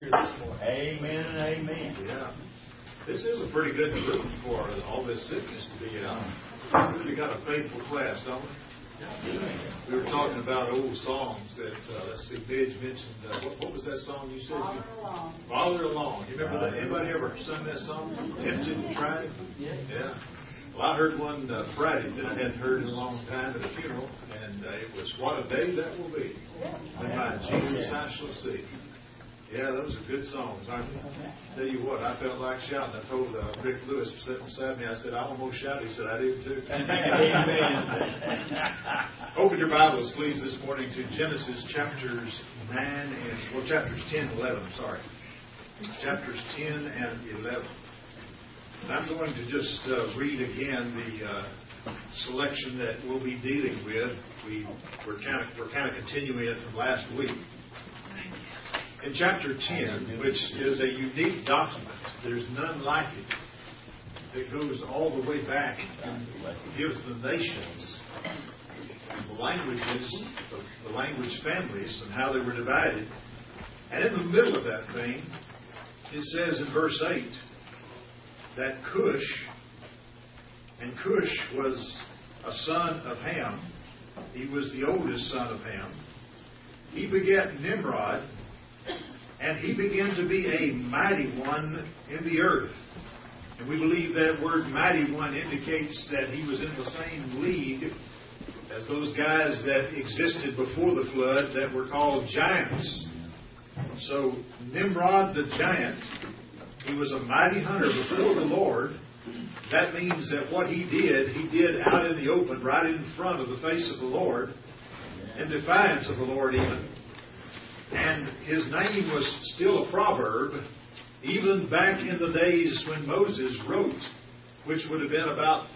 here this morning. Amen and amen. Yeah. This is a pretty good group for all this sickness to be out. We really got a faithful class, don't we? We were talking about old songs that, let's see, Midge mentioned, what was that song you said? Father Along. Father Along. You remember that? Anybody ever sung that song? Tempted and tried it? Yeah. Well, I heard one Friday that I hadn't heard in a long time at a funeral, and it was What a Day That Will Be. And by Jesus I Shall See. Yeah, those are good songs, aren't they? Tell you what, I felt like shouting. I told Rick Lewis sitting beside me, I said, I almost shouted. He said, I did too. Amen. Open your Bibles, please, this morning to Genesis chapters 9 and, chapters 10 and 11, I'm sorry. Chapters 10 and 11. And I'm going to just read again the selection that we'll be dealing with. We're kind of continuing it from last week. In chapter 10, which is a unique document, there's none like it. It goes all the way back and gives the nations, the languages, the language families, and how they were divided. And in the middle of that thing, it says in verse 8 that Cush was a son of Ham. He was the oldest son of Ham. He begat Nimrod, and he began to be a mighty one in the earth. And we believe that word mighty one indicates that he was in the same league as those guys that existed before the flood that were called giants. So Nimrod the giant, he was a mighty hunter before the Lord. That means that what he did out in the open, right in front of the face of the Lord, in defiance of the Lord even. And his name was still a proverb, even back in the days when Moses wrote, which would have been about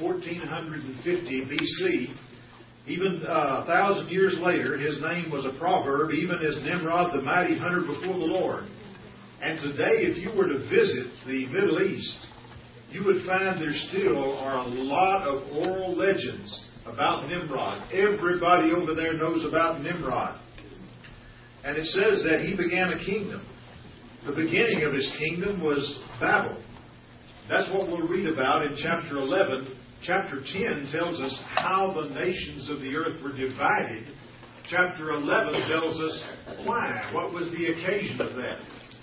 1450 BC. Even 1,000 years later, his name was a proverb, even as Nimrod, the mighty hunter before the Lord. And today, if you were to visit the Middle East, you would find there still are a lot of oral legends about Nimrod. Everybody over there knows about Nimrod. And it says that he began a kingdom. The beginning of his kingdom was Babel. That's what we'll read about in chapter 11. Chapter 10 tells us how the nations of the earth were divided. Chapter 11 tells us why. What was the occasion of that?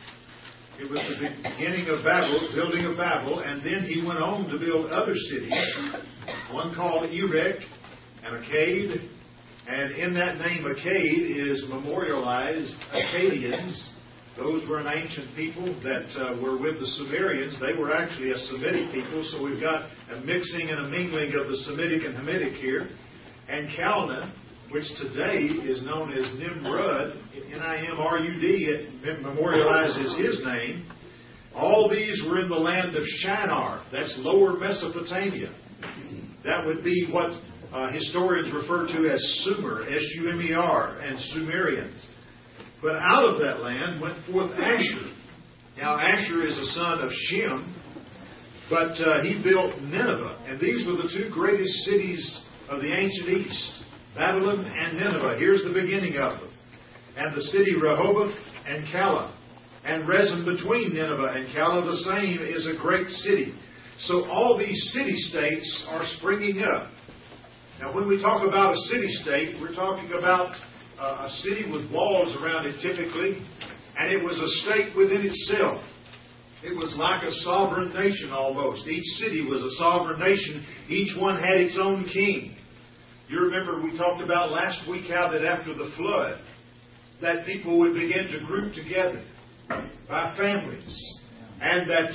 It was the beginning of Babel, building of Babel, and then he went on to build other cities. One called Erech and Akkad. And in that name, Akkad is memorialized Akkadians. Those were an ancient people that were with the Sumerians. They were actually a Semitic people, so we've got a mixing and a mingling of the Semitic and Hamitic here. And Calneh, which today is known as Nimrud, Nimrud, it memorializes his name. All these were in the land of Shinar. That's lower Mesopotamia. That would be what historians refer to as Sumer, S-U-M-E-R, and Sumerians. But out of that land went forth Ashur. Now, Ashur is a son of Shem, but he built Nineveh. And these were the two greatest cities of the ancient East, Babylon and Nineveh. Here's the beginning of them. And the city Rehoboth and Calah. And Rezin between Nineveh and Calah, the same, is a great city. So all these city-states are springing up. Now, when we talk about a city-state, we're talking about a city with walls around it typically, and it was a state within itself. It was like a sovereign nation almost. Each city was a sovereign nation. Each one had its own king. You remember we talked about last week how that after the flood, that people would begin to group together by families. And that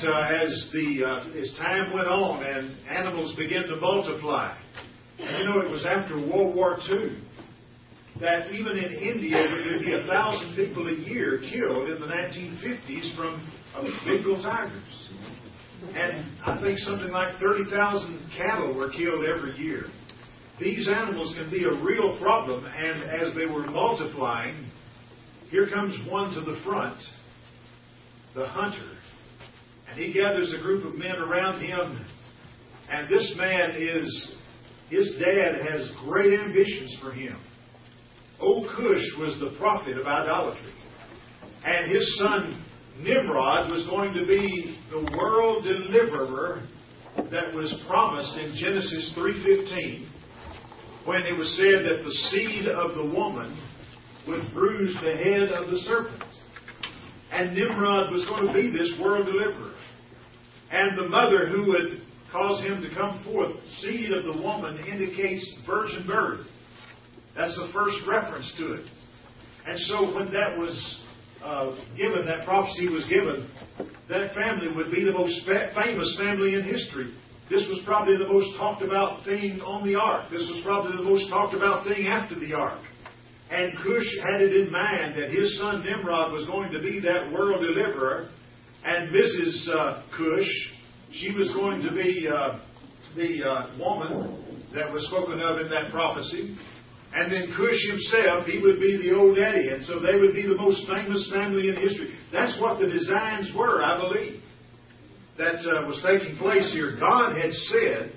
as time went on and animals began to multiply. And you know, it was after World War II that even in India there would be 1,000 people a year killed in the 1950s from Bengal tigers. And I think something like 30,000 cattle were killed every year. These animals can be a real problem, and as they were multiplying, here comes one to the front, the hunter. And he gathers a group of men around him, and this man his dad has great ambitions for him. Old Cush was the prophet of idolatry. And his son Nimrod was going to be the world deliverer that was promised in Genesis 3:15, when it was said that the seed of the woman would bruise the head of the serpent. And Nimrod was going to be this world deliverer. And the mother who would cause him to come forth, seed of the woman, indicates virgin birth. That's the first reference to it. And so when that was given, that prophecy was given, that family would be the most famous family in history. This was probably the most talked about thing on the ark. This was probably the most talked about thing after the ark. And Cush had it in mind that his son Nimrod was going to be that world deliverer. And Mrs. Cush, she was going to be the woman that was spoken of in that prophecy. And then Cush himself, he would be the old daddy. And so they would be the most famous family in history. That's what the designs were, I believe, that was taking place here. God had said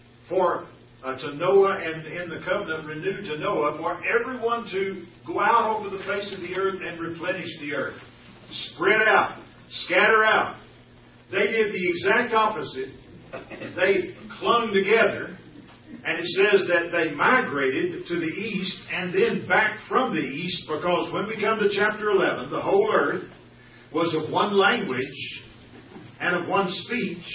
to Noah, and in the covenant renewed to Noah, for everyone to go out over the face of the earth and replenish the earth. Spread out. Scatter out. They did the exact opposite. They clung together. And it says that they migrated to the east and then back from the east, because when we come to chapter 11, the whole earth was of one language and of one speech.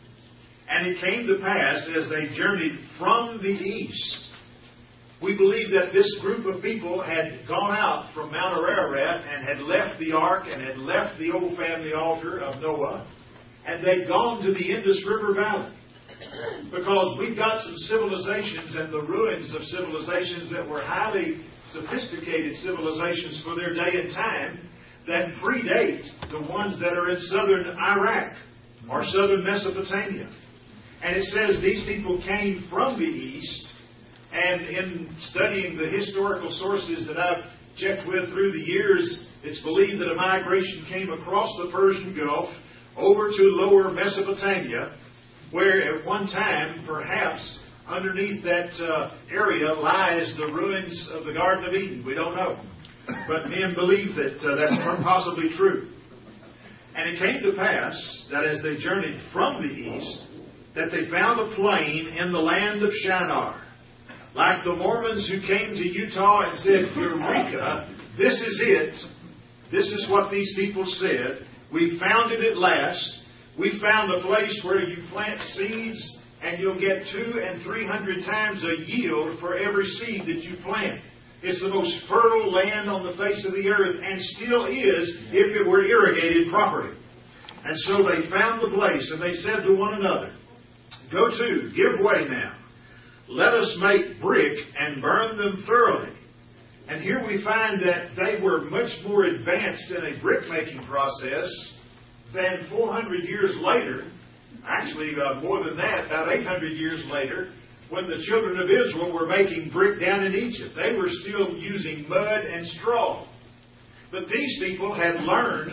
And it came to pass as they journeyed from the east. We believe that this group of people had gone out from Mount Ararat and had left the ark and had left the old family altar of Noah. And they'd gone to the Indus River Valley. Because we've got some civilizations and the ruins of civilizations that were highly sophisticated civilizations for their day and time that predate the ones that are in southern Iraq or southern Mesopotamia. And it says these people came from the east, and in studying the historical sources that I've checked with through the years, it's believed that a migration came across the Persian Gulf over to lower Mesopotamia, where at one time, perhaps, underneath that area lies the ruins of the Garden of Eden. We don't know. But men believe that that's possibly true. And it came to pass that as they journeyed from the east, that they found a plain in the land of Shinar. Like the Mormons who came to Utah and said, Eureka, this is it. This is what these people said. We found it at last. We found a place where you plant seeds and you'll get 200 and 300 times a yield for every seed that you plant. It's the most fertile land on the face of the earth, and still is if it were irrigated properly. And so they found the place, and they said to one another, Go to, give way now. Let us make brick and burn them thoroughly. And here we find that they were much more advanced in a brick-making process than 400 years later, actually more than that, about 800 years later, when the children of Israel were making brick down in Egypt. They were still using mud and straw. But these people had learned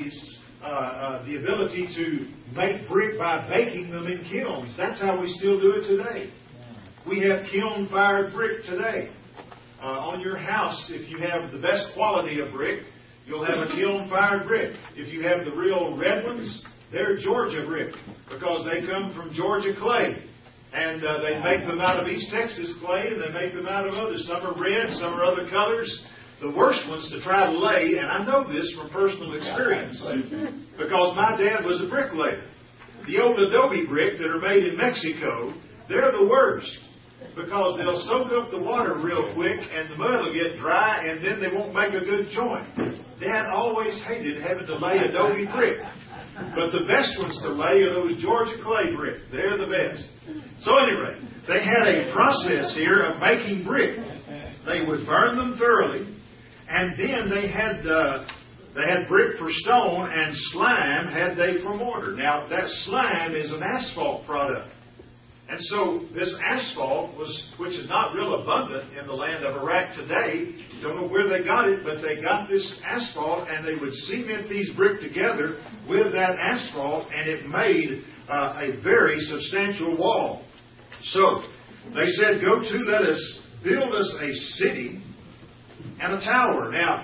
the ability to make brick by baking them in kilns. That's how we still do it today. We have kiln-fired brick today. On your house, if you have the best quality of brick, you'll have a kiln-fired brick. If you have the real red ones, they're Georgia brick, because they come from Georgia clay. And they make them out of East Texas clay, and they make them out of others. Some are red, some are other colors. The worst ones to try to lay, and I know this from personal experience, because my dad was a bricklayer. The old adobe brick that are made in Mexico, they're the worst, because they'll soak up the water real quick, and the mud will get dry, and then they won't make a good joint. Dad always hated having to lay adobe brick. But the best ones to lay are those Georgia clay brick. They're the best. So anyway, they had a process here of making brick. They would burn them thoroughly, and then they had brick for stone, and slime had they for mortar. Now, that slime is an asphalt product. And so this asphalt, which is not real abundant in the land of Iraq today, don't know where they got it, but they got this asphalt, and they would cement these brick together with that asphalt, and it made a very substantial wall. So they said, Go to, let us build us a city and a tower. Now,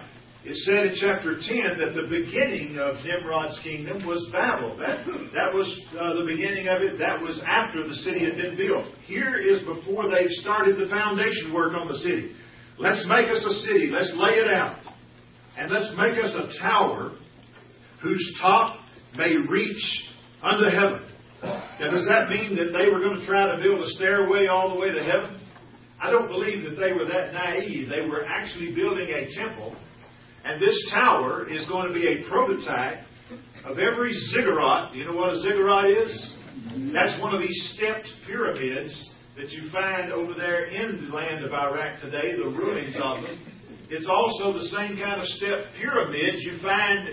It said in chapter 10 that the beginning of Nimrod's kingdom was Babel. That was the beginning of it. That was after the city had been built. Here is before they've started the foundation work on the city. Let's make us a city. Let's lay it out. And let's make us a tower whose top may reach unto heaven. Now, does that mean that they were going to try to build a stairway all the way to heaven? I don't believe that they were that naive. They were actually building a temple. And this tower is going to be a prototype of every ziggurat. You know what a ziggurat is? That's one of these stepped pyramids that you find over there in the land of Iraq today, the ruins of them. It's also the same kind of stepped pyramids you find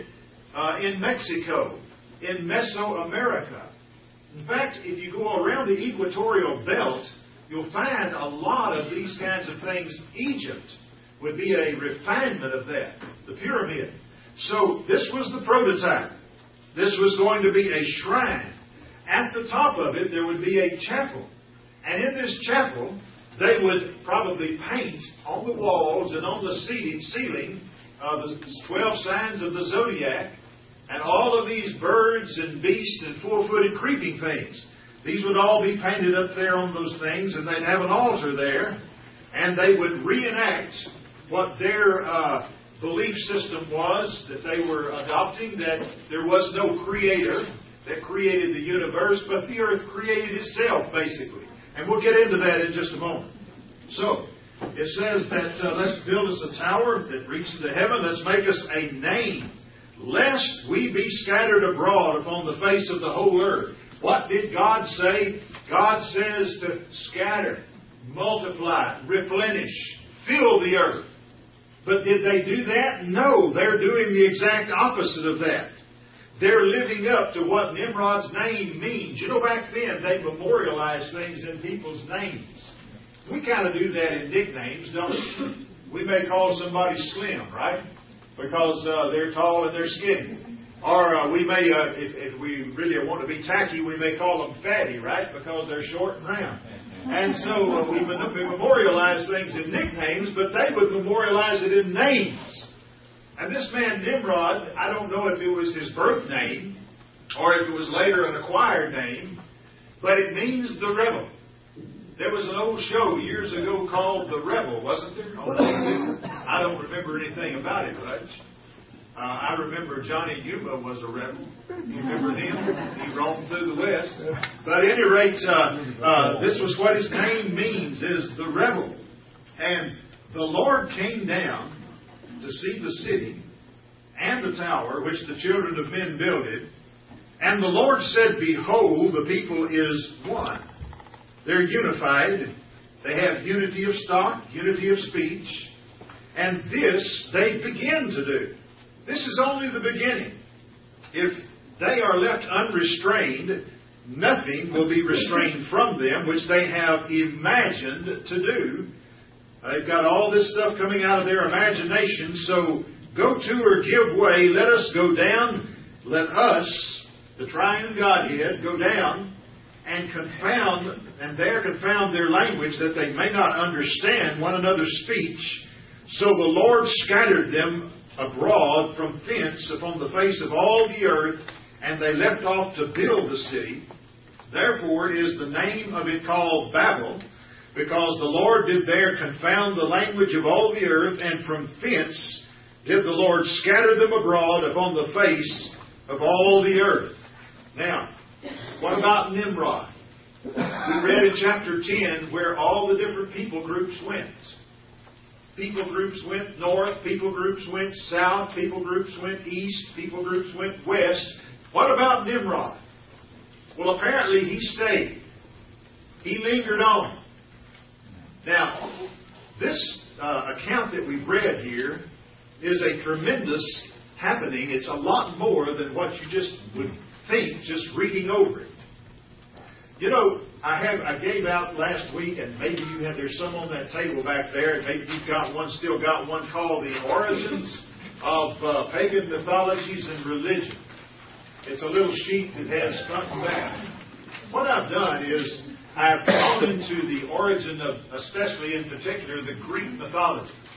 in Mexico, in Mesoamerica. In fact, if you go around the equatorial belt, you'll find a lot of these kinds of things. Egypt would be a refinement of that, the pyramid. So this was the prototype. This was going to be a shrine. At the top of it, there would be a chapel. And in this chapel, they would probably paint on the walls and on the ceiling the 12 signs of the zodiac and all of these birds and beasts and four-footed creeping things. These would all be painted up there on those things, and they'd have an altar there, and they would reenact what their belief system was that they were adopting, that there was no creator that created the universe, but the earth created itself, basically. And we'll get into that in just a moment. So, it says that let's build us a tower that reaches to heaven. Let's make us a name, lest we be scattered abroad upon the face of the whole earth. What did God say? God says to scatter, multiply, replenish, fill the earth. But did they do that? No, they're doing the exact opposite of that. They're living up to what Nimrod's name means. You know, back then, they memorialized things in people's names. We kind of do that in nicknames, don't we? We may call somebody Slim, right? Because they're tall and they're skinny. Or we may, if we really want to be tacky, we may call them Fatty, right? Because they're short and round. And so we memorialize things in nicknames, but they would memorialize it in names. And this man Nimrod, I don't know if it was his birth name or if it was later an acquired name, but it means the rebel. There was an old show years ago called The Rebel, wasn't there? I don't remember anything about it much. I remember Johnny Yuma was a rebel. You remember him? He roamed through the West. But at any rate, this was what his name means, is the rebel. And the Lord came down to see the city and the tower which the children of men builded. And the Lord said, Behold, the people is one. They're unified. They have unity of stock, unity of speech. And this they begin to do. This is only the beginning. If they are left unrestrained, nothing will be restrained from them, which they have imagined to do. They've got all this stuff coming out of their imagination, so go to or give way. Let us go down. Let us, the triune Godhead, go down and confound their language, that they may not understand one another's speech. So the Lord scattered them abroad from thence upon the face of all the earth, and they left off to build the city. Therefore is the name of it called Babel, because the Lord did there confound the language of all the earth, and from thence did the Lord scatter them abroad upon the face of all the earth. Now, what about Nimrod? We read in chapter 10 where all the different people groups went. People groups went north, people groups went south, people groups went east, people groups went west. What about Nimrod? Well, apparently he stayed. He lingered on. Now, this account that we've read here is a tremendous happening. It's a lot more than what you just would think just reading over it. You know, I gave out last week, and maybe there's some on that table back there, and maybe you've still got one called The Origins of Pagan Mythologies and Religion. It's a little sheet that has front and back. What I've done is I've gone into the origin of, especially in particular, the Greek mythology.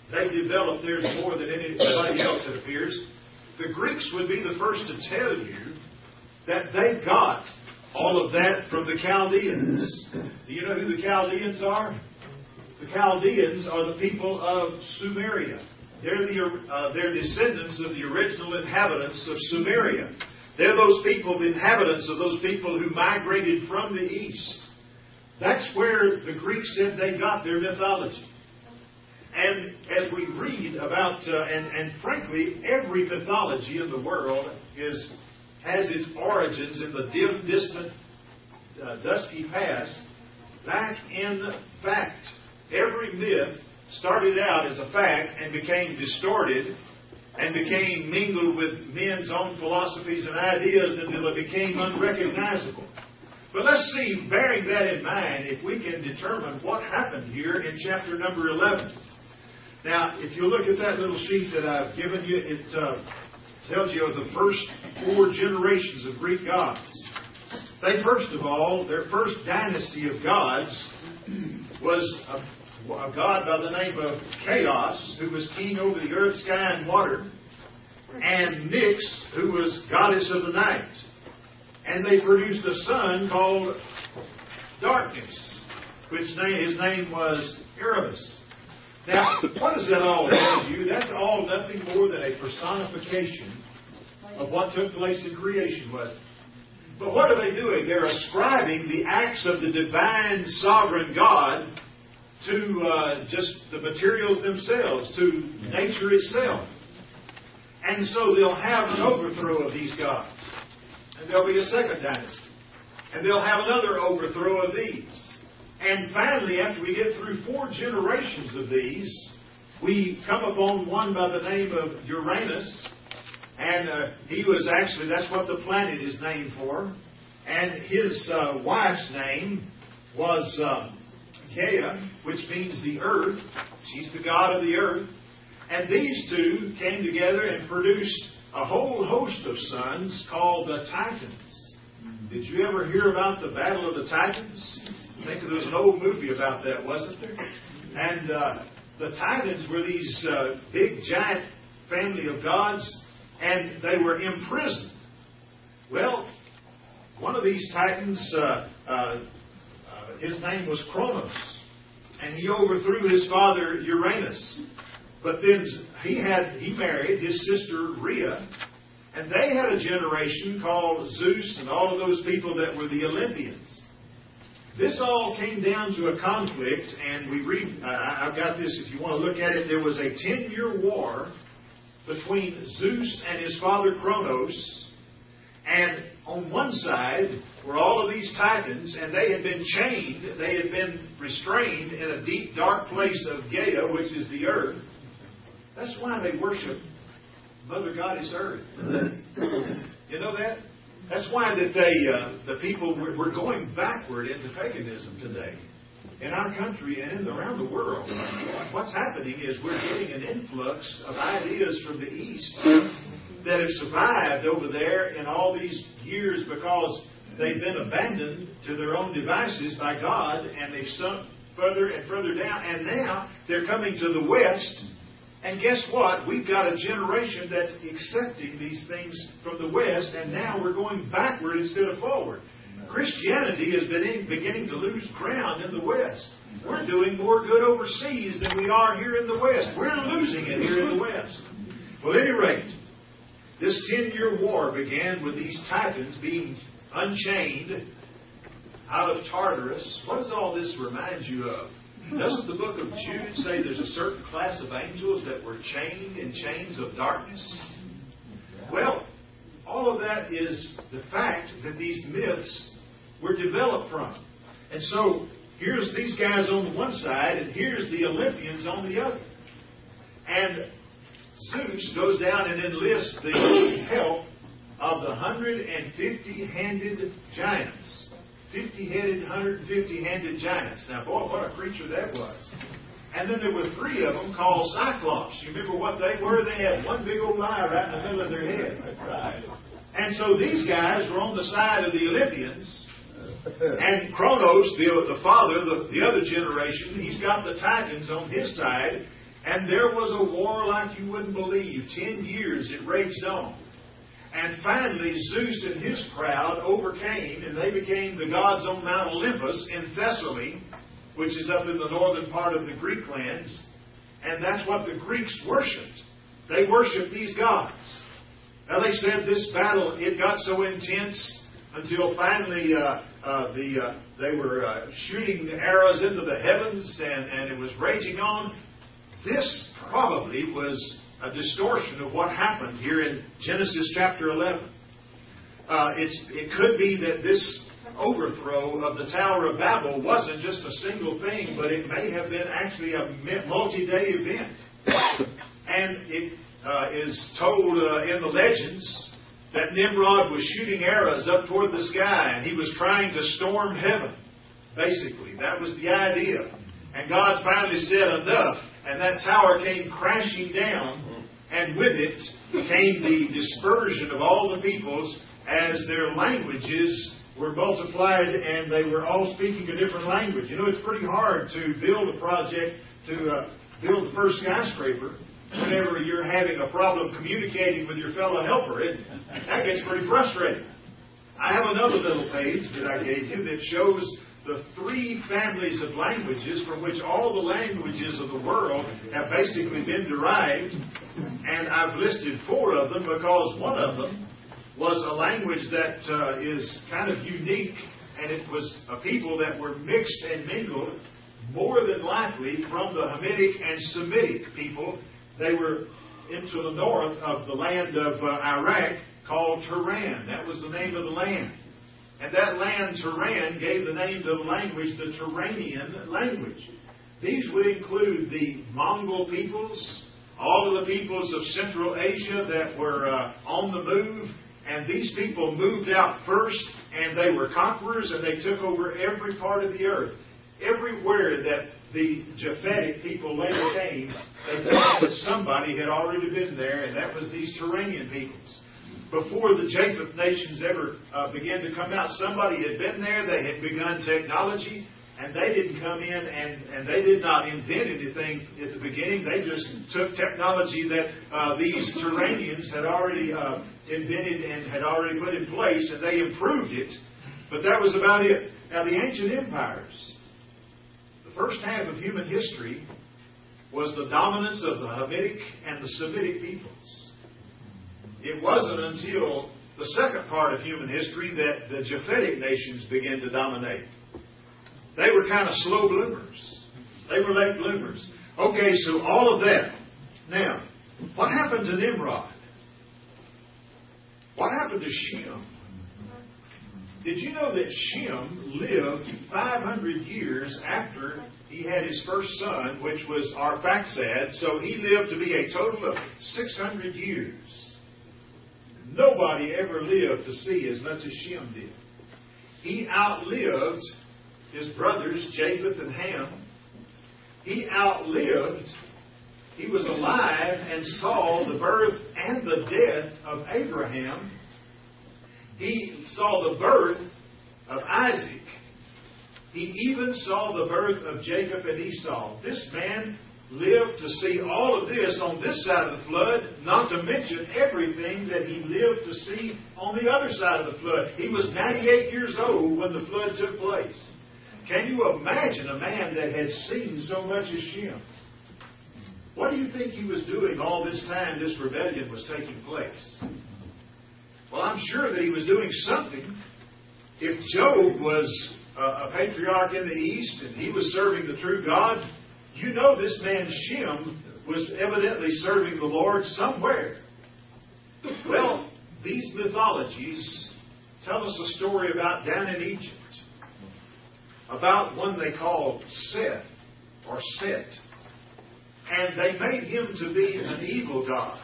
They developed theirs more than anybody else, it appears. The Greeks would be the first to tell you that they got all of that from the Chaldeans. Do you know who the Chaldeans are? The Chaldeans are the people of Sumeria. They're descendants of the original inhabitants of Sumeria. They're those people, the inhabitants of those people who migrated from the east. That's where the Greeks said they got their mythology. And as we read about, and frankly, every mythology in the world has its origins in the dim, distant, dusky past. Back in fact, every myth started out as a fact and became distorted and became mingled with men's own philosophies and ideas until it became unrecognizable. But let's see, bearing that in mind, if we can determine what happened here in chapter number 11. Now, if you look at that little sheet that I've given you, it tells you of the first 4 generations of Greek gods. They, first of all, their first dynasty of gods was a god by the name of Chaos, who was king over the earth, sky, and water, and Nyx, who was goddess of the night. And they produced a son called Darkness, which his name was Erebus. Now, what does that all tell you? That's all nothing more than a personification of what took place in creation, wasn't it? But what are they doing? They're ascribing the acts of the divine sovereign God to just the materials themselves, to nature itself. And so they'll have an overthrow of these gods. And there'll be a second dynasty. And they'll have another overthrow of these. And finally, after we get through 4 generations of these, we come upon one by the name of Uranus. And he was actually, that's what the planet is named for. And his wife's name was Gaia, which means the earth. She's the god of the earth. And these two came together and produced a whole host of sons called the Titans. Did you ever hear about the Battle of the Titans? I think there was an old movie about that, wasn't there? And the Titans were these big, giant family of gods, and they were imprisoned. Well, one of these Titans, his name was Kronos, and he overthrew his father Uranus. But then he married his sister Rhea, and they had a generation called Zeus and all of those people that were the Olympians. This all came down to a conflict, and we read, I've got this if you want to look at it. There was a 10-year war between Zeus and his father Kronos, and on one side were all of these Titans, and they had been chained, they had been restrained in a deep, dark place of Gaia, which is the earth. That's why they worship Mother Goddess Earth. You know that? That's why that the people, we're going backward into paganism today. In our country and around the world. What's happening is we're getting an influx of ideas from the East that have survived over there in all these years because they've been abandoned to their own devices by God, and they've sunk further and further down. And now they're coming to the West. And guess what? We've got a generation that's accepting these things from the West, and now we're going backward instead of forward. Christianity is beginning to lose ground in the West. We're doing more good overseas than we are here in the West. We're losing it here in the West. Well, at any rate, this 10-year war began with these Titans being unchained out of Tartarus. What does all this remind you of? Doesn't the book of Jude say there's a certain class of angels that were chained in chains of darkness? Well, all of that is the fact that these myths were developed from. And so, here's these guys on the one side, and here's the Olympians on the other. And Zeus goes down and enlists the help of the 150-handed giants. 50-headed, 150-handed giants. Now, boy, what a creature that was. And then there were 3 of them called Cyclops. You remember what they were? They had one big old eye right in the middle of their head. And so these guys were on the side of the Olympians. And Kronos, the father, the other generation, he's got the Titans on his side. And there was a war like you wouldn't believe. 10 years it raged on. And finally, Zeus and his crowd overcame, and they became the gods on Mount Olympus in Thessaly, which is up in the northern part of the Greek lands. And that's what the Greeks worshipped. They worshipped these gods. Now they said this battle, it got so intense until finally they were shooting arrows into the heavens, and it was raging on. This probably was a distortion of what happened here in Genesis chapter 11. It could be that this overthrow of the Tower of Babel wasn't just a single thing, but it may have been actually a multi-day event. And it is told in the legends that Nimrod was shooting arrows up toward the sky, and he was trying to storm heaven. Basically, that was the idea. And God finally said enough, and that tower came crashing down, and with it came the dispersion of all the peoples as their languages were multiplied and they were all speaking a different language. You know, it's pretty hard to build a project, to build the first skyscraper, whenever you're having a problem communicating with your fellow helper. That gets pretty frustrating. I have another little page that I gave you that shows the 3 families of languages from which all the languages of the world have basically been derived. And I've listed 4 of them because one of them was a language that is kind of unique, and it was a people that were mixed and mingled, more than likely from the Hamitic and Semitic people. They were into the north of the land of Iraq, called Turan. That was the name of the land. And that land, Turan, gave the name to the language, the Turanian language. These would include the Mongol peoples, all of the peoples of Central Asia that were on the move. And these people moved out first, and they were conquerors, and they took over every part of the earth. Everywhere that the Japhetic people later came, they thought that somebody had already been there, and that was these Turanian peoples. Before the Japheth nations ever began to come out, somebody had been there, they had begun technology, and they didn't come in and they did not invent anything at the beginning. They just took technology that these Turanians had already invented and had already put in place, and they improved it. But that was about it. Now, the ancient empires, the first half of human history was the dominance of the Hamitic and the Semitic peoples. It wasn't until the second part of human history that the Japhetic nations began to dominate. They were kind of slow bloomers. They were late bloomers. Okay, so all of that. Now, what happened to Nimrod? What happened to Shem? Did you know that Shem lived 500 years after he had his first son, which was Arphaxad? So he lived to be a total of 600 years. Nobody ever lived to see as much as Shem did. He outlived his brothers, Japheth and Ham. He was alive and saw the birth and the death of Abraham. He saw the birth of Isaac. He even saw the birth of Jacob and Esau. This man lived to see all of this on this side of the flood, not to mention everything that he lived to see on the other side of the flood. He was 98 years old when the flood took place. Can you imagine a man that had seen so much as Shem? What do you think he was doing all this time this rebellion was taking place? Well, I'm sure that he was doing something. If Job was a patriarch in the East and he was serving the true God, you know this man Shem was evidently serving the Lord somewhere. Well, these mythologies tell us a story about down in Egypt, about one they called Seth or Set. And they made him to be an evil god.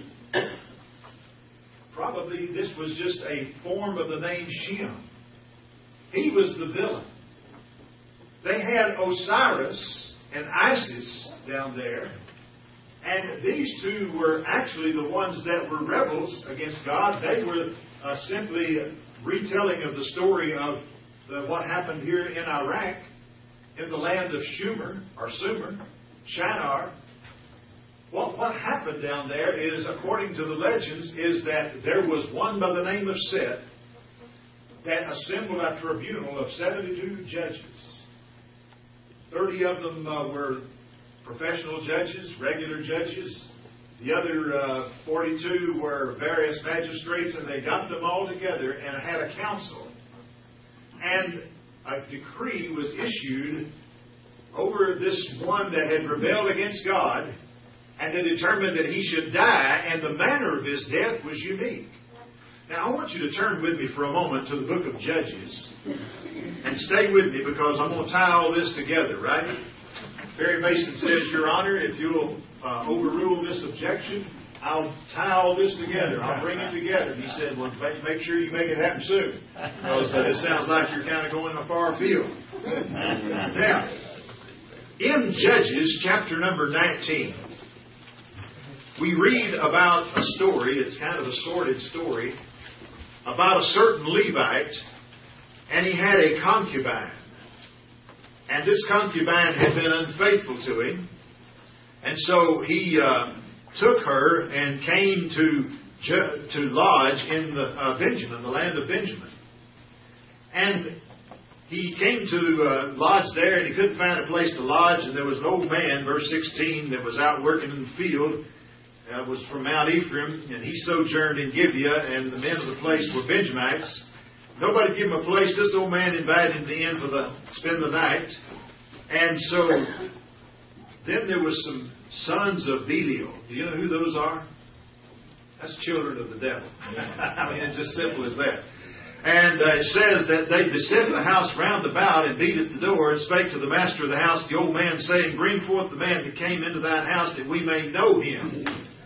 Probably this was just a form of the name Shem. He was the villain. They had Osiris and Isis down there. And these two were actually the ones that were rebels against God. They were simply retelling of the story of what happened here in Iraq, in the land of Sumer, or Sumer, Shinar. What happened down there is, according to the legends, is that there was one by the name of Seth that assembled a tribunal of 72 judges. 30 of them were professional judges, regular judges. The other 42 were various magistrates, and they got them all together and had a council. And a decree was issued over this one that had rebelled against God, and they determined that he should die, and the manner of his death was unique. Now, I want you to turn with me for a moment to the book of Judges, and stay with me, because I'm going to tie all this together, right? Barry Mason says, Your Honor, if you'll overrule this objection, I'll tie all this together. I'll bring it together. And he said, well, make sure you make it happen soon. Because this sounds like you're kind of going a far field. Now, in Judges chapter number 19, we read about a story, it's kind of a sordid story, about a certain Levite, and he had a concubine. And this concubine had been unfaithful to him. And so he took her and came to lodge in the Benjamin, the land of Benjamin. And he came to lodge there, and he couldn't find a place to lodge. And there was an old man, verse 16, that was out working in the field. Was from Mount Ephraim, and he sojourned in Gibeah, and the men of the place were Benjamites. Nobody gave him a place. This old man invited him in to spend the night. And so then there was some sons of Belial. Do you know who those are? That's children of the devil. I mean, it's as simple as that. And it says that they beset the house round about and beat at the door and spake to the master of the house, the old man, saying, Bring forth the man that came into thine house, that we may know him.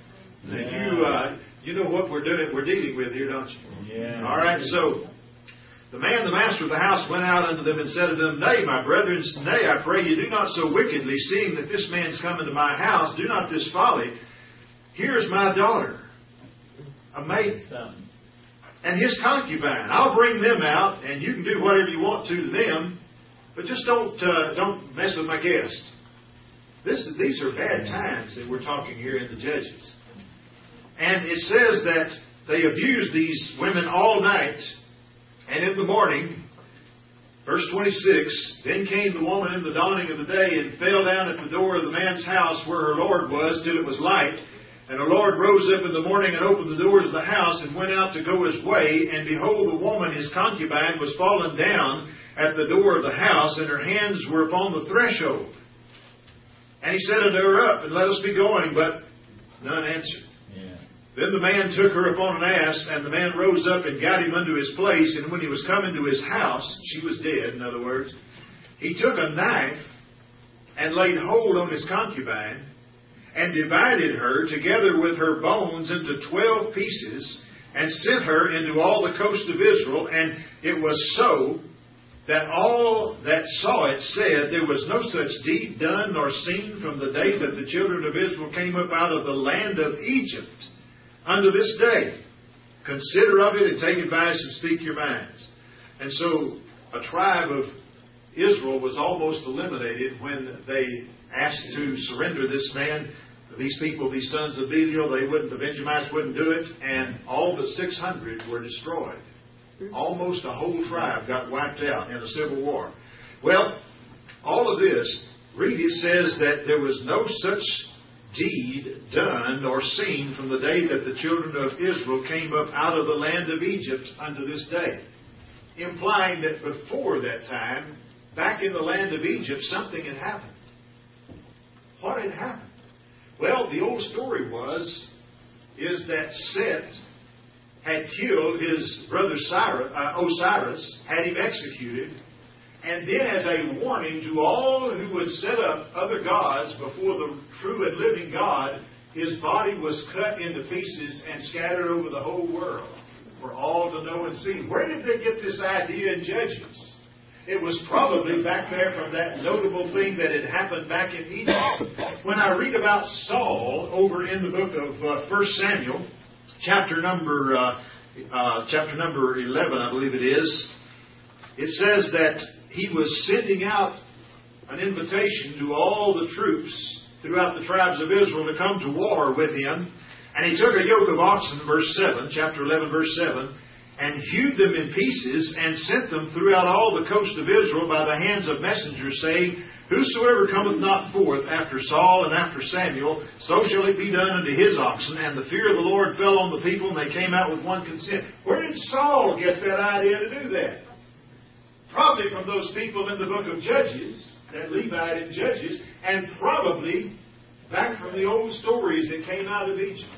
Now, you know what we're dealing with here, don't you? Yeah. All right, so the master of the house, went out unto them and said to them, Nay, my brethren, nay, I pray you, do not so wickedly, seeing that this man's come into my house. Do not this folly. Here is my daughter, a maiden, and his concubine. I'll bring them out, and you can do whatever you want to them, but just don't mess with my guest. These are bad times that we're talking here in the Judges. And it says that they abused these women all night, and in the morning, verse 26, then came the woman in the dawning of the day, and fell down at the door of the man's house where her Lord was, till it was light. And the Lord rose up in the morning and opened the doors of the house, and went out to go his way. And behold, the woman, his concubine, was fallen down at the door of the house, and her hands were upon the threshold. And he said unto her, Up, and let us be going. But none answered. Then the man took her upon an ass, and the man rose up and got him unto his place. And when he was come into his house, she was dead, in other words, he took a knife and laid hold on his concubine, and divided her together with her bones into 12 pieces, and sent her into all the coast of Israel. And it was so that all that saw it said, There was no such deed done nor seen from the day that the children of Israel came up out of the land of Egypt unto this day. Consider of it, and take advice, and speak your minds. And so a tribe of Israel was almost eliminated when they asked to surrender this man. These people, these sons of Belial, the Benjamites wouldn't do it, and all but 600 were destroyed. Almost a whole tribe got wiped out in a civil war. Well, all of this, read, it says that there was no such deed done or seen from the day that the children of Israel came up out of the land of Egypt unto this day. Implying that before that time, back in the land of Egypt, something had happened. What had happened? Well, the old story is that Seth had killed his brother Osiris, had him executed, and then as a warning to all who would set up other gods before the true and living God, his body was cut into pieces and scattered over the whole world for all to know and see. Where did they get this idea in Judges? It was probably back there from that notable thing that had happened back in Egypt. When I read about Saul over in the book of 1 Samuel, chapter number 11, I believe it is, it says that he was sending out an invitation to all the troops throughout the tribes of Israel to come to war with him. And he took a yoke of oxen, verse 7, chapter 11, verse 7, and hewed them in pieces, and sent them throughout all the coast of Israel by the hands of messengers, saying, Whosoever cometh not forth after Saul and after Samuel, so shall it be done unto his oxen. And the fear of the Lord fell on the people, and they came out with one consent. Where did Saul get that idea to do that? Probably from those people in the book of Judges, that Levite in Judges, and probably back from the old stories that came out of Egypt.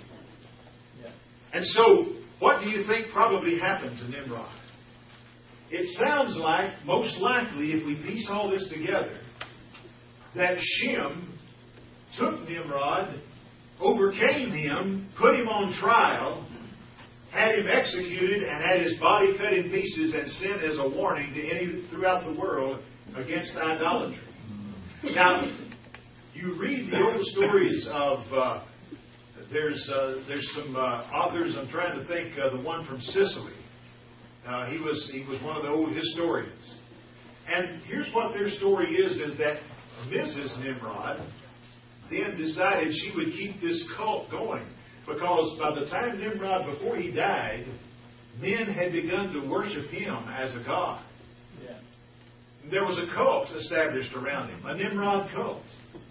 And so, what do you think probably happened to Nimrod? It sounds like, most likely, if we piece all this together, that Shem took Nimrod, overcame him, put him on trial, had him executed, and had his body cut in pieces and sent as a warning to any throughout the world against idolatry. Now, you read the old stories of... There's some authors, I'm trying to think, the one from Sicily. He was one of the old historians. And here's what their story is that Mrs. Nimrod then decided she would keep this cult going. Because by the time Nimrod, before he died, men had begun to worship him as a god. Yeah. There was a cult established around him, a Nimrod cult.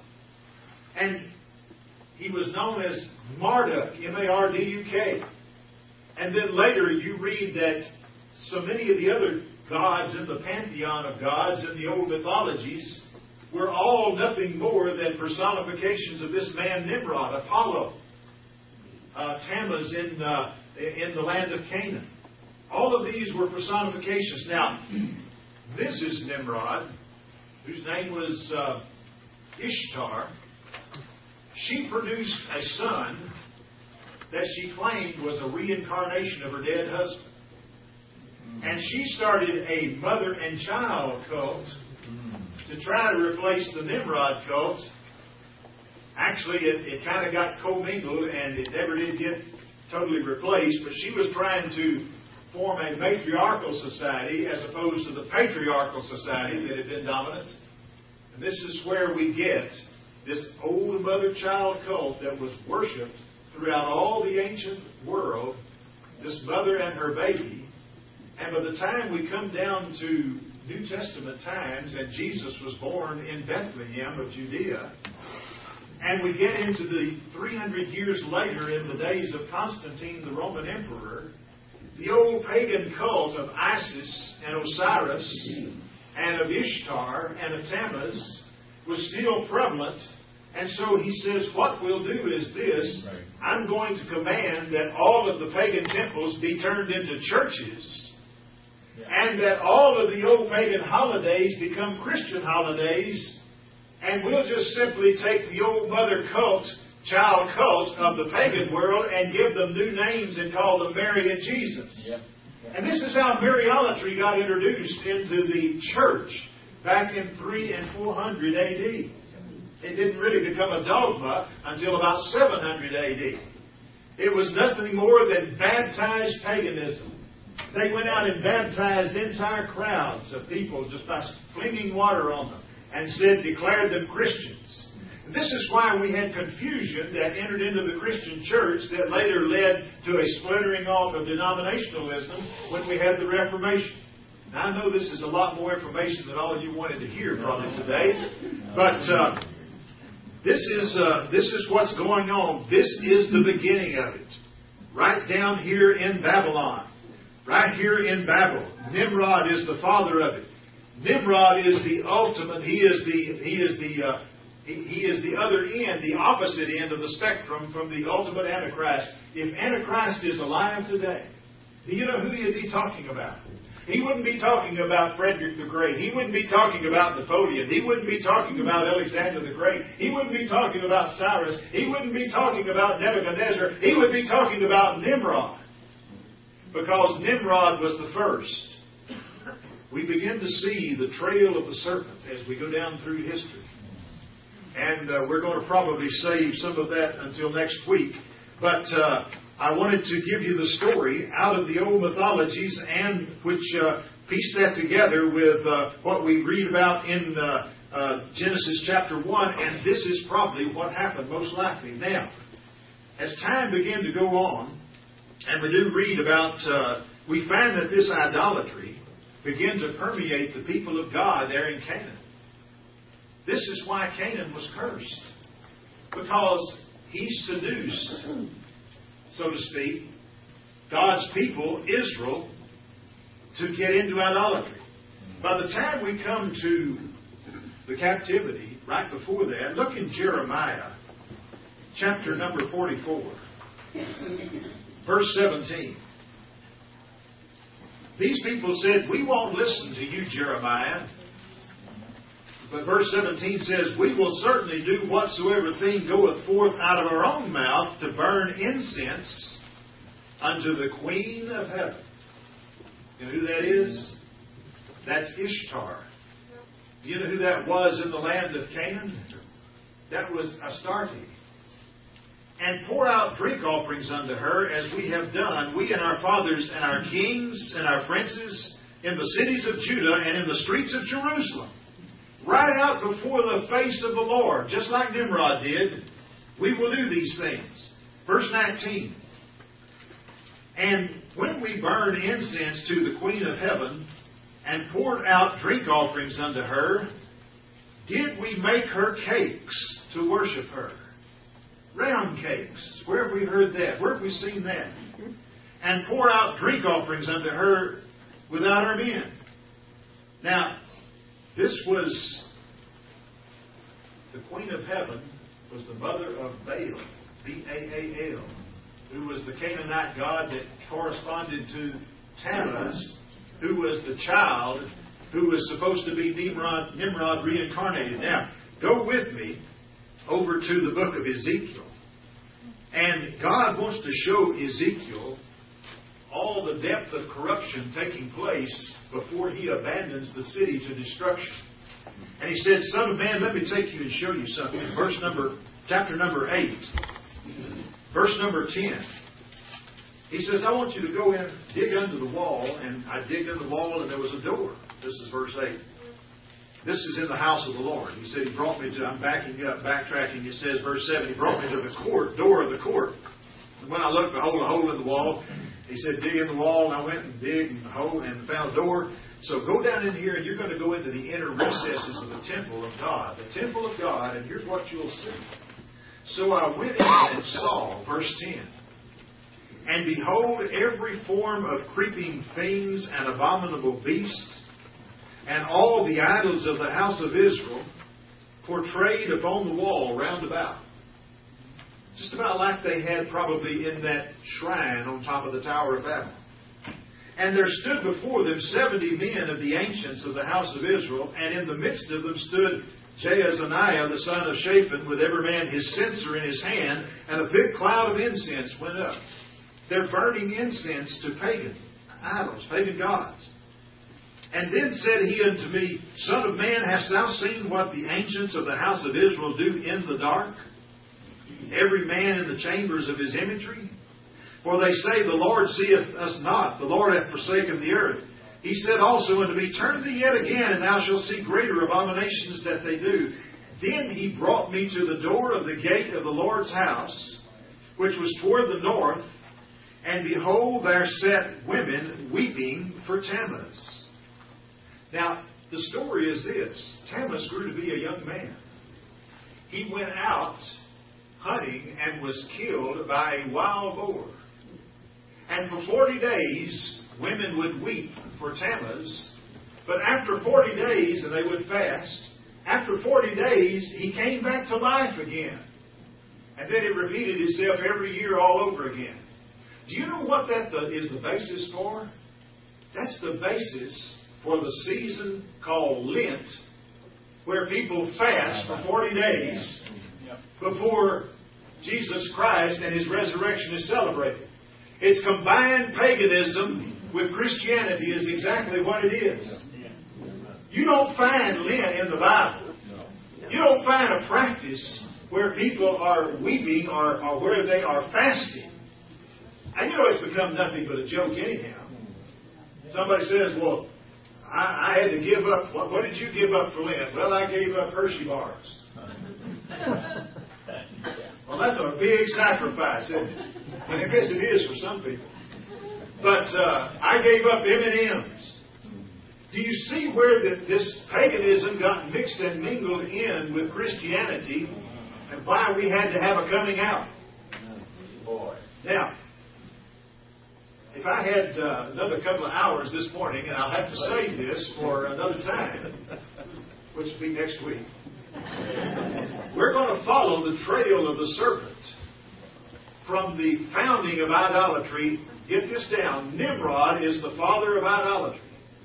And he was known as Marduk, M-A-R-D-U-K. And then later you read that so many of the other gods in the pantheon of gods in the old mythologies were all nothing more than personifications of this man Nimrod, Apollo, Tammuz in the land of Canaan. All of these were personifications. Now, Mrs. Nimrod, whose name was Ishtar, she produced a son that she claimed was a reincarnation of her dead husband. And she started a mother and child cult to try to replace the Nimrod cult. Actually, it kind of got commingled and it never did get totally replaced, but she was trying to form a matriarchal society as opposed to the patriarchal society that had been dominant. And this is where we get this old mother-child cult that was worshipped throughout all the ancient world, this mother and her baby. And by the time we come down to New Testament times and Jesus was born in Bethlehem of Judea, and we get into the 300 years later in the days of Constantine, the Roman emperor, the old pagan cult of Isis and Osiris and of Ishtar and of Tammuz was still prevalent. And so he says, what we'll do is this. I'm going to command that all of the pagan temples be turned into churches. And that all of the old pagan holidays become Christian holidays. And we'll just simply take the old mother cult, child cult of the pagan world and give them new names and call them Mary and Jesus. And this is how Mariolatry got introduced into the church back in 300 and 400 A.D. It didn't really become a dogma until about 700 A.D. It was nothing more than baptized paganism. They went out and baptized entire crowds of people just by flinging water on them and declared them Christians. And this is why we had confusion that entered into the Christian church that later led to a splintering off of denominationalism when we had the Reformation. Now, I know this is a lot more information than all of you wanted to hear probably today, but this is what's going on. This is the beginning of it. Right down here in Babylon. Right here in Babel. Nimrod is the father of it. Nimrod is the ultimate. He is the other end, the opposite end of the spectrum from the ultimate Antichrist. If Antichrist is alive today, do you know who he'd be talking about? He wouldn't be talking about Frederick the Great. He wouldn't be talking about Napoleon. He wouldn't be talking about Alexander the Great. He wouldn't be talking about Cyrus. He wouldn't be talking about Nebuchadnezzar. He would be talking about Nimrod. Because Nimrod was the first. We begin to see the trail of the serpent as we go down through history. And we're going to probably save some of that until next week. But I wanted to give you the story out of the old mythologies and which piece that together with what we read about in Genesis chapter 1, and this is probably what happened most likely. Now, as time began to go on, and we do read about, we find that this idolatry began to permeate the people of God there in Canaan. This is why Canaan was cursed. Because he seduced, so to speak, God's people, Israel, to get into idolatry. By the time we come to the captivity, right before that, look in Jeremiah, chapter number 44, verse 17. These people said, "We won't listen to you, Jeremiah." But verse 17 says, "We will certainly do whatsoever thing goeth forth out of our own mouth to burn incense unto the Queen of Heaven." You know who that is? That's Ishtar. Do you know who that was in the land of Canaan? That was Astarte. "And pour out drink offerings unto her, as we have done, we and our fathers and our kings and our princes, in the cities of Judah and in the streets of Jerusalem." Right out before the face of the Lord, just like Nimrod did, we will do these things. Verse 19. "And when we burned incense to the Queen of Heaven, and poured out drink offerings unto her, did we make her cakes to worship her?" Round cakes. Where have we heard that? Where have we seen that? "And pour out drink offerings unto her without our men." Now, this was the Queen of Heaven, was the mother of Baal, Baal, who was the Canaanite god that corresponded to Tammuz, who was the child who was supposed to be Nimrod reincarnated. Now, go with me over to the book of Ezekiel. And God wants to show Ezekiel all the depth of corruption taking place before he abandons the city to destruction. And he said, "Son of man, let me take you and show you something." Chapter number 8, verse number 10. He says, "I want you to go in, dig under the wall." And I digged in the wall, and there was a door. This is verse 8. "This is in the house of the Lord." He said, he brought me to, I'm backing up, backtracking. It says, verse 7, he brought me to the door of the court. And when I looked, behold, a hole in the wall. He said, "Dig in the wall." And I went and digged and hole and found a door. So go down in here, and you're going to go into the inner recesses of the temple of God. The temple of God, and here's what you'll see. "So I went in and saw," verse 10, "and behold, every form of creeping things and abominable beasts, and all the idols of the house of Israel, portrayed upon the wall round about." Just about like they had probably in that shrine on top of the Tower of Babel. "And there stood before them 70 men of the ancients of the house of Israel, and in the midst of them stood Jaazaniah the son of Shaphan, with every man his censer in his hand, and a thick cloud of incense went up." They're burning incense to pagan idols, pagan gods. "And then said he unto me, Son of man, hast thou seen what the ancients of the house of Israel do in the dark? Every man in the chambers of his imagery? For they say, The Lord seeth us not, the Lord hath forsaken the earth. He said also unto me, Turn thee yet again, and thou shalt see greater abominations that they do. Then he brought me to the door of the gate of the Lord's house, which was toward the north, and behold, there sat women weeping for Tammuz." Now, the story is this. Tammuz grew to be a young man. He went out hunting and was killed by a wild boar. And for 40 days, women would weep for Tammuz. But after 40 days, and they would fast, after 40 days, he came back to life again. And then it repeated itself every year all over again. Do you know what that is the basis for? That's the basis for the season called Lent, where people fast for 40 days before Jesus Christ and His resurrection is celebrated. It's combined paganism with Christianity is exactly what it is. You don't find Lent in the Bible. You don't find a practice where people are weeping or where they are fasting. And you know it's become nothing but a joke anyhow. Somebody says, well, I had to give up. What did you give up for Lent? Well, I gave up Hershey bars. Well, that's a big sacrifice, isn't it? And I guess it is for some people. But I gave up M&Ms. Do you see where this paganism got mixed and mingled in with Christianity and why we had to have a coming out? Now, if I had another couple of hours this morning, and I'll have to save this for another time, which will be next week, we're going to follow the trail of the serpent from the founding of idolatry. Get this down. Nimrod is the father of idolatry.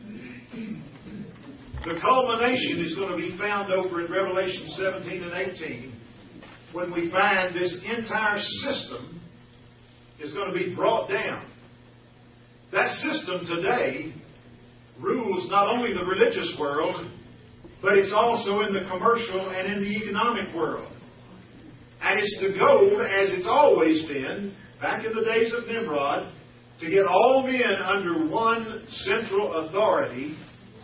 The culmination is going to be found over in Revelation 17 and 18 when we find this entire system is going to be brought down. That system today rules not only the religious world, but it's also in the commercial and in the economic world. And it's the goal, as it's always been, back in the days of Nimrod, to get all men under one central authority,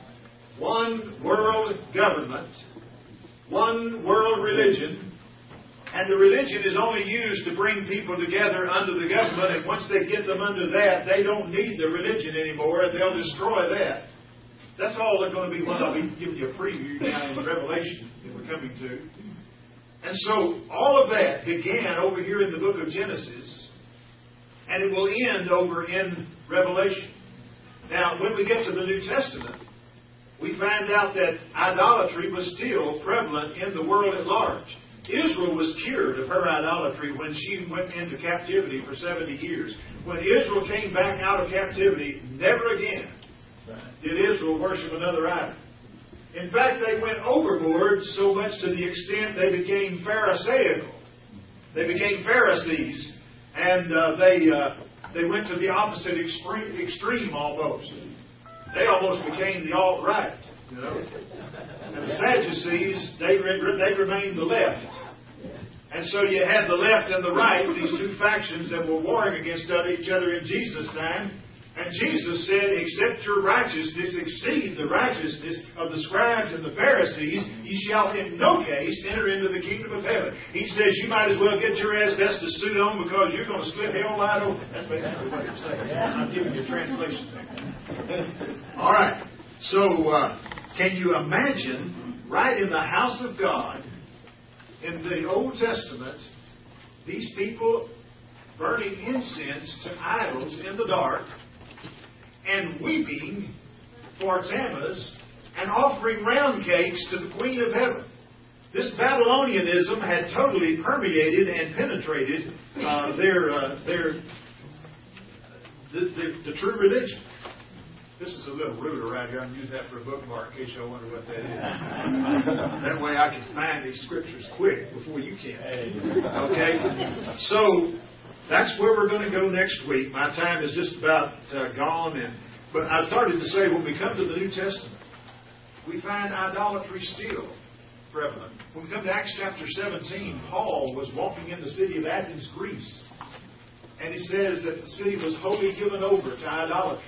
one world government, one world religion. And the religion is only used to bring people together under the government, and once they get them under that, they don't need the religion anymore, and they'll destroy that. That's all they're going to be. Well, I'll be giving you a preview now in Revelation that we're coming to. And so all of that began over here in the book of Genesis, and it will end over in Revelation. Now, when we get to the New Testament, we find out that idolatry was still prevalent in the world at large. Israel was cured of her idolatry when she went into captivity for 70 years. When Israel came back out of captivity, never again did Israel worship another idol. In fact, they went overboard so much to the extent they became Pharisaical. They became Pharisees, and they went to the opposite extreme almost. They almost became the alt-right, you know. And the Sadducees, they remained the left. And so you had the left and the right, these two factions that were warring against each other in Jesus' time. And Jesus said, except your righteousness exceed the righteousness of the scribes and the Pharisees, ye shall in no case enter into the kingdom of heaven. He says, you might as well get your asbestos suit on because you're going to split hell wide open. That's basically what he's saying. I'm giving you a translation there. All right. So, can you imagine, right in the house of God, in the Old Testament, these people burning incense to idols in the dark, and weeping for Tammuz, and offering round cakes to the Queen of Heaven. This Babylonianism had totally permeated and penetrated the true religion. This is a little ruler right here. I'm using that for a bookmark in case y'all wonder what that is. That way I can find these scriptures quick before you can. Okay? So, that's where we're going to go next week. My time is just about gone. But I started to say, when we come to the New Testament, we find idolatry still prevalent. When we come to Acts chapter 17, Paul was walking in the city of Athens, Greece. And he says that the city was wholly given over to idolatry.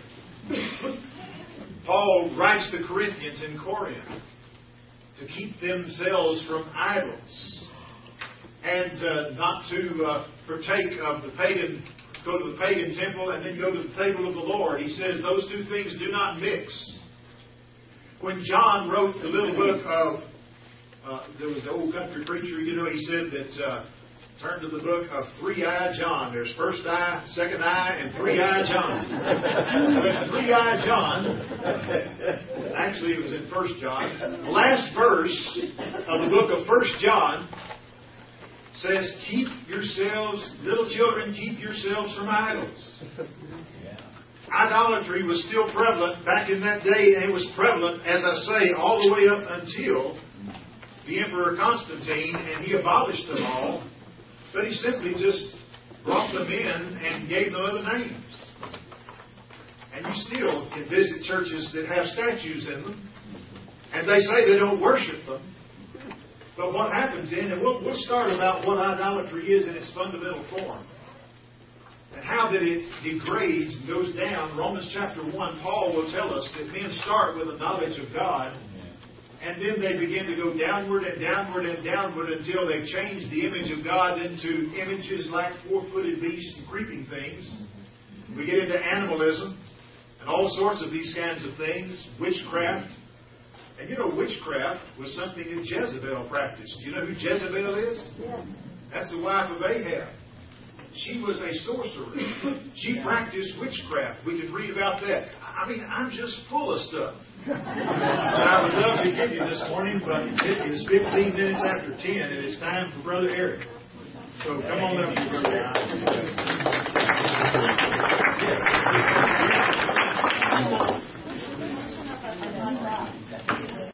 Paul writes the Corinthians in Corinth to keep themselves from idols and not to partake of the pagan, go to the pagan temple and then go to the table of the Lord. He says those two things do not mix. When John wrote the little book of, there was the old country preacher, you know, he said that turn to the book of Three-Eyed John. There's First Eye, Second Eye, and Three-Eyed John. But Three-Eyed John, actually it was in First John, the last verse of the book of First John says, keep yourselves, little children, keep yourselves from idols. Idolatry was still prevalent back in that day, and it was prevalent, as I say, all the way up until the Emperor Constantine, and he abolished them all. But he simply just brought them in and gave them other names. And you still can visit churches that have statues in them. And they say they don't worship them. But what happens in, and we'll start about what idolatry is in its fundamental form. And how that it degrades and goes down. Romans chapter 1, Paul will tell us that men start with a knowledge of God, and then they begin to go downward and downward and downward until they've changed the image of God into images like four-footed beasts and creeping things. We get into animalism and all sorts of these kinds of things, witchcraft. And you know, witchcraft was something that Jezebel practiced. Do you know who Jezebel is? Yeah. That's the wife of Ahab. She was a sorcerer. She practiced witchcraft. We can read about that. I mean, I'm just full of stuff. And I would love to give you this morning, but it is 15 minutes after 10, and it's time for Brother Eric. So come on up, Brother Eric.